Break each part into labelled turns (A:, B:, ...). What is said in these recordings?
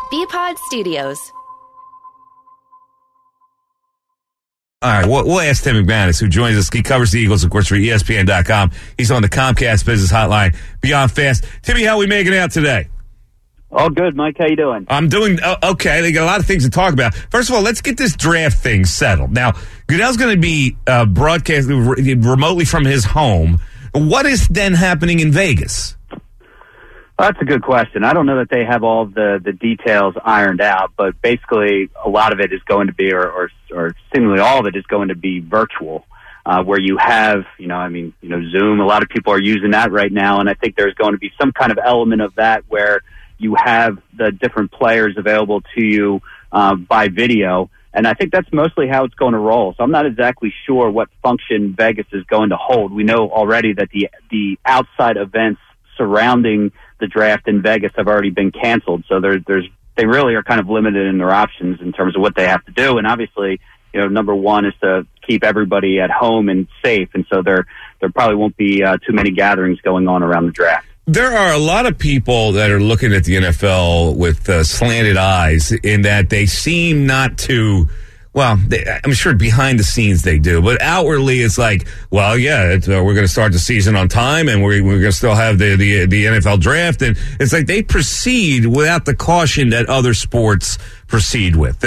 A: BPod Studios.
B: All right, we'll ask Tim McManus, who joins us. He covers the Eagles, of course, for ESPN.com. He's on the Comcast Business Hotline, Beyond Fast. Timmy, how are we making out today?
C: All good, Mike. How you doing?
B: I'm doing okay. They got a lot of things to talk about. First of all, let's get this draft thing settled. Now, Goodell's going to be broadcasting remotely from his home. What is then happening in Vegas?
C: Well, that's a good question. I don't know that they have all the details ironed out, but basically a lot of it is going to be, or seemingly all of it is going to be virtual, where you have, Zoom. A lot of people are using that right now, and I think there's going to be some kind of element of that where you have the different players available to you by video, and I think that's mostly how it's going to roll. So I'm not exactly sure what function Vegas is going to hold. We know already that the outside events surrounding the draft in Vegas have already been canceled. So they really are kind of limited in their options in terms of what they have to do. And obviously, number one is to keep everybody at home and safe. And so there probably won't be too many gatherings going on around the draft.
B: There are a lot of people that are looking at the NFL with slanted eyes in that they seem not to. Well, I'm sure behind the scenes they do, but outwardly it's like, well, yeah, we're going to start the season on time, and we're going to still have the NFL draft, and it's like they proceed without the caution that other sports proceed with.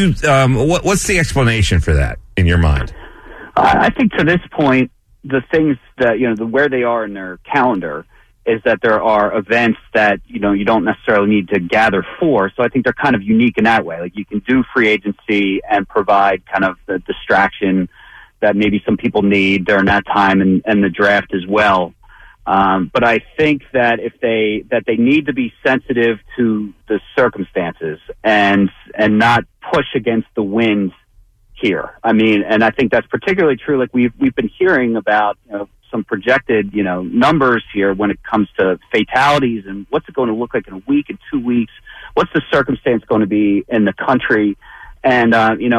B: What's the explanation for that in your mind?
C: I think to this point, the things that where they are in their calendar is that there are events that, you don't necessarily need to gather for. So I think they're kind of unique in that way. Like you can do free agency and provide kind of the distraction that maybe some people need during that time and the draft as well. But I think that they need to be sensitive to the circumstances and not push against the wind here. I mean, and I think that's particularly true. Like we've been hearing about, some projected, numbers here when it comes to fatalities and what's it going to look like in a week and 2 weeks. What's the circumstance going to be in the country? And,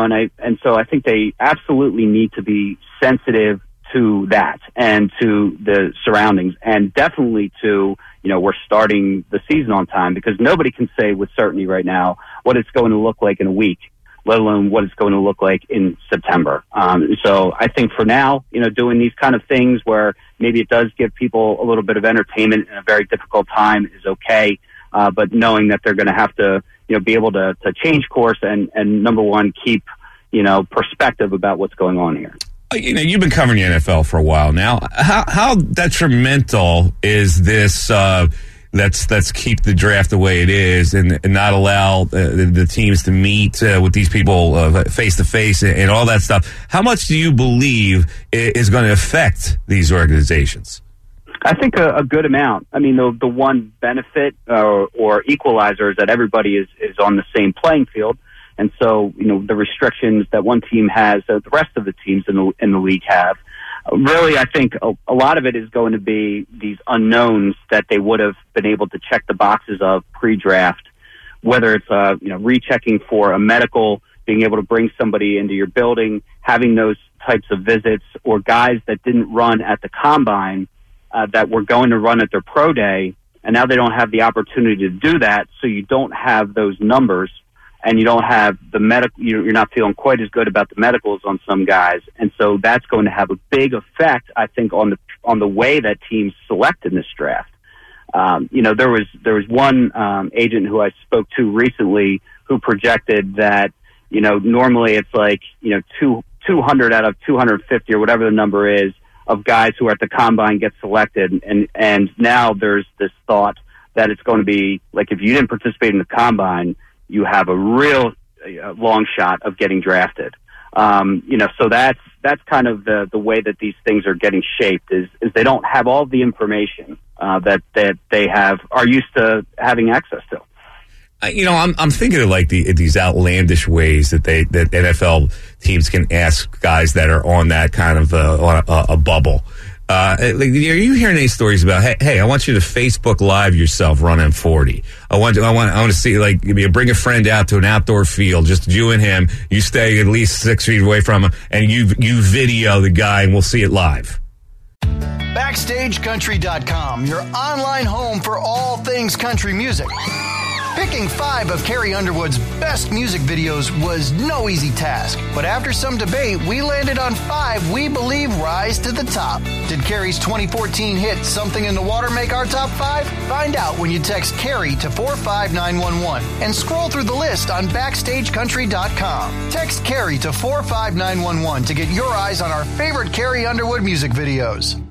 C: so I think they absolutely need to be sensitive to that and to the surroundings and definitely to, we're starting the season on time because nobody can say with certainty right now what it's going to look like in a week, let alone what it's going to look like in September. So I think for now, doing these kind of things where maybe it does give people a little bit of entertainment in a very difficult time is okay. But knowing that they're going to have to, be able to change course and number one, keep, perspective about what's going on here.
B: You've been covering the NFL for a while now. How detrimental is this, Let's keep the draft the way it is and not allow the teams to meet with these people face to face and all that stuff. How much do you believe is going to affect these organizations?
C: I think a good amount. I mean, the one benefit or equalizer is that everybody is on the same playing field. And so, the restrictions that one team has, the rest of the teams in the league have. Really, I think a lot of it is going to be these unknowns that they would have been able to check the boxes of pre-draft, whether it's rechecking for a medical, being able to bring somebody into your building, having those types of visits, or guys that didn't run at the combine that were going to run at their pro day, and now they don't have the opportunity to do that, so you don't have those numbers. And you don't have the medical, you're not feeling quite as good about the medicals on some guys. And so that's going to have a big effect, I think, on the way that teams select in this draft. There was one agent who I spoke to recently who projected that, normally it's like, 200 out of 250 or whatever the number is of guys who are at the combine get selected. And now there's this thought that it's going to be like, if you didn't participate in the combine, you have a real long shot of getting drafted. So that's kind of the way that these things are getting shaped is they don't have all the information that they are used to having access to.
B: I'm thinking of like these outlandish ways that NFL teams can ask guys that are on that kind of a bubble. Are you hearing any stories about, hey, I want you to Facebook Live yourself running 40. I want to see, like, you bring a friend out to an outdoor field, just you and him. You stay at least 6 feet away from him, and you video the guy, and we'll see it live.
D: BackstageCountry.com, your online home for all things country music.
A: Picking 5 of Carrie Underwood's best music videos was no easy task, but after some debate, we landed on 5 we believe rise to the top. Did Carrie's 2014 hit Something in the Water make our top 5? Find out when you text Carrie to 45911 and scroll through the list on BackstageCountry.com. Text Carrie to 45911 to get your eyes on our favorite Carrie Underwood music videos.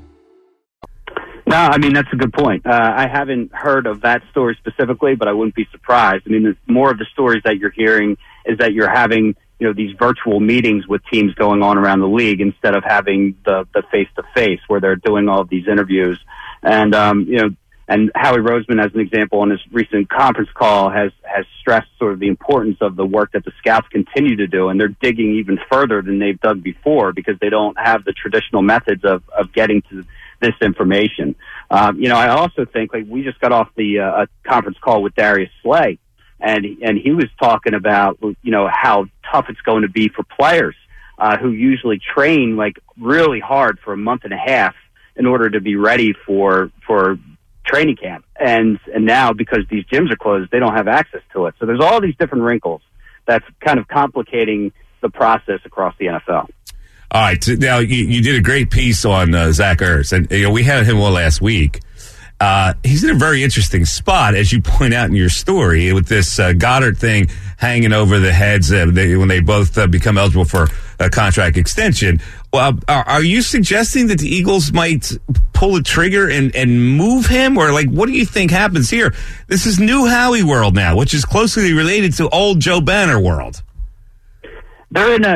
C: No, I mean, that's a good point. I haven't heard of that story specifically, but I wouldn't be surprised. I mean, more of the stories that you're hearing is that you're having, these virtual meetings with teams going on around the league instead of having the face-to-face where they're doing all of these interviews. And, and Howie Roseman, as an example, on his recent conference call has stressed sort of the importance of the work that the scouts continue to do. And they're digging even further than they've dug before because they don't have the traditional methods of getting to this information. I also think, like, we just got off the a conference call with Darius Slay, and he was talking about, how tough it's going to be for players who usually train like really hard for a month and a half in order to be ready for training camp. And now, because these gyms are closed, they don't have access to it. So there's all these different wrinkles that's kind of complicating the process across the NFL.
B: All right. Now, you did a great piece on Zach Ertz, and we had him on last week. He's in a very interesting spot, as you point out in your story, with this Goddard thing hanging over the heads when they both become eligible for a contract extension. Well, are you suggesting that the Eagles might pull the trigger and move him, or what do you think happens here? This is new Howie world now, which is closely related to old Joe Banner world.
C: They're in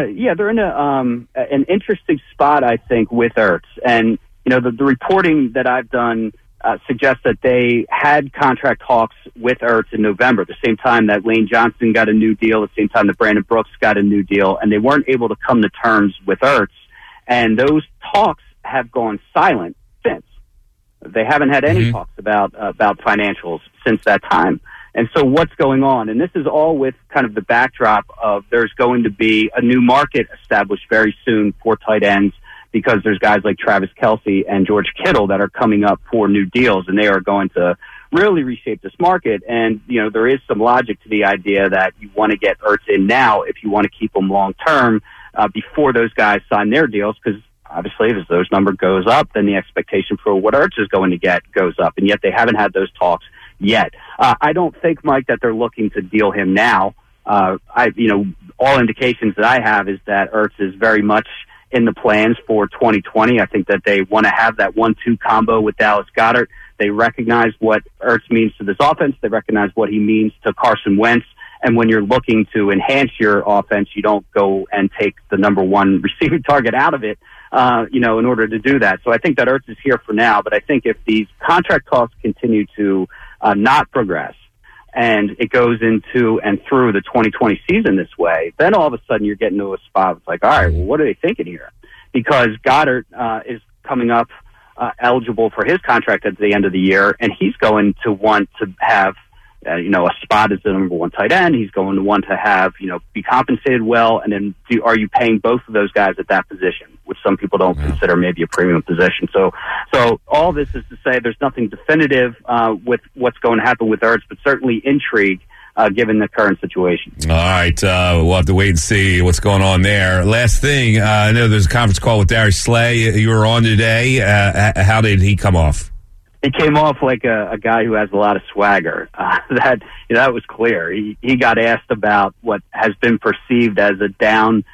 C: an interesting spot, I think, with Ertz. And, the reporting that I've done suggests that they had contract talks with Ertz in November, the same time that Lane Johnson got a new deal, the same time that Brandon Brooks got a new deal, and they weren't able to come to terms with Ertz. And those talks have gone silent since. They haven't had any talks about financials since that time. And so what's going on? And this is all with kind of the backdrop of there's going to be a new market established very soon for tight ends because there's guys like Travis Kelce and George Kittle that are coming up for new deals, and they are going to really reshape this market. And, there is some logic to the idea that you want to get Ertz in now if you want to keep him long term before those guys sign their deals, because obviously if those number goes up, then the expectation for what Ertz is going to get goes up, and yet they haven't had those talks yet. I don't think, Mike, that they're looking to deal him now. All indications that I have is that Ertz is very much in the plans for 2020. I think that they want to have that 1-2 combo with Dallas Goedert. They recognize what Ertz means to this offense. They recognize what he means to Carson Wentz. And when you're looking to enhance your offense, you don't go and take the number one receiving target out of it, in order to do that. So I think that Ertz is here for now. But I think if these contract talks continue to not progress, and it goes into and through the 2020 season this way, then all of a sudden you're getting to a spot it's like, all right, well, what are they thinking here? Because Goddard is coming up eligible for his contract at the end of the year, and he's going to want to have a spot as the number one tight end. He's going to want to have, be compensated well. And then are you paying both of those guys at that position, which some people don't consider maybe a premium position. So all this is to say there's nothing definitive with what's going to happen with Ertz, but certainly intrigue given the current situation. All
B: right. We'll have to wait and see what's going on there. Last thing, I know there's a conference call with Darius Slay you were on today. How did he come off?
C: He came off like a guy who has a lot of swagger. That was clear. He got asked about what has been perceived as a down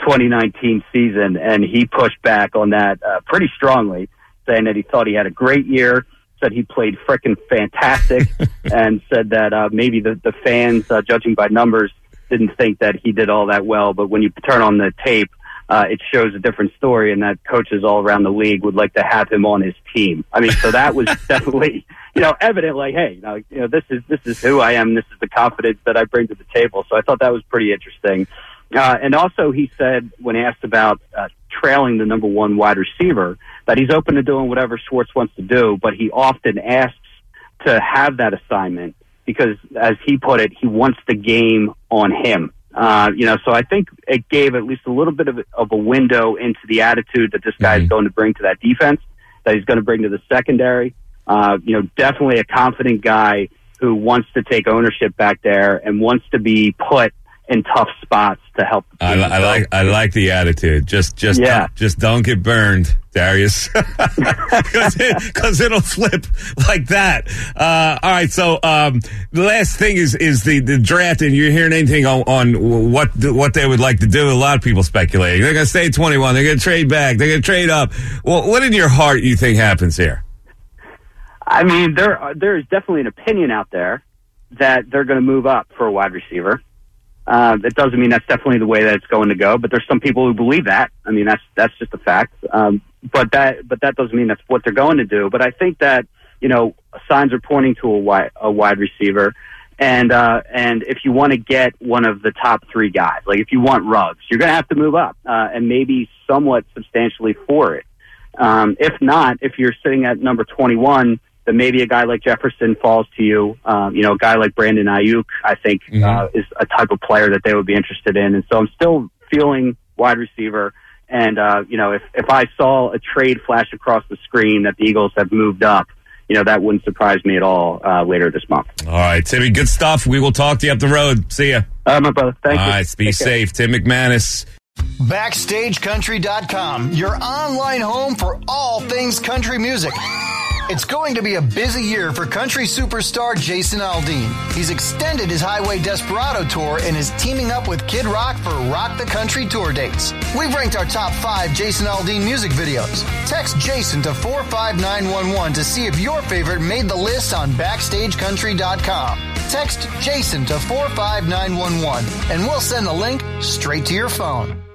C: 2019 season, and he pushed back on that pretty strongly, saying that he thought he had a great year, said he played frickin' fantastic, and said that maybe the fans, judging by numbers, didn't think that he did all that well. But when you turn on the tape, it shows a different story, and that coaches all around the league would like to have him on his team. I mean, so that was definitely, evident. Like, hey, this is who I am. This is the confidence that I bring to the table. So I thought that was pretty interesting. And also, he said when asked about trailing the number one wide receiver, that he's open to doing whatever Schwartz wants to do, but he often asks to have that assignment because, as he put it, he wants the game on him. So I think it gave at least a little bit of a window into the attitude that this guy is going to bring to that defense, that he's going to bring to the secondary. Definitely a confident guy who wants to take ownership back there and wants to be put in tough spots to help the team.
B: I like the attitude. Just don't get burned, Darius, because it'll flip like that. All right. So the last thing is the draft, and you're hearing anything on what they would like to do. A lot of people speculating they're going to stay at 21. They're going to trade back. They're going to trade up. Well, what in your heart you think happens here?
C: I mean, there is definitely an opinion out there that they're going to move up for a wide receiver. It doesn't mean that's definitely the way that it's going to go, but there's some people who believe that. I mean, that's just a fact. But that doesn't mean that's what they're going to do. But I think that, signs are pointing to a wide receiver. And if you want to get one of the top three guys, like if you want Ruggs, you're going to have to move up, and maybe somewhat substantially for it. If not, if you're sitting at number 21, then maybe a guy like Jefferson falls to you. A guy like Brandon Ayuk, I think, is a type of player that they would be interested in. And so I'm still feeling wide receiver. And, if I saw a trade flash across the screen that the Eagles have moved up, that wouldn't surprise me at all later this month.
B: All right, Timmy, good stuff. We will talk to you up the road. See ya.
C: My brother. Thank you.
B: All right, be safe. Tim McManus.
A: BackstageCountry.com, your online home for all things country music. It's going to be a busy year for country superstar Jason Aldean. He's extended his Highway Desperado tour and is teaming up with Kid Rock for Rock the Country tour dates. We've ranked our top 5 Jason Aldean music videos. Text Jason to 45911 to see if your favorite made the list on BackstageCountry.com. Text Jason to 45911 and we'll send the link straight to your phone.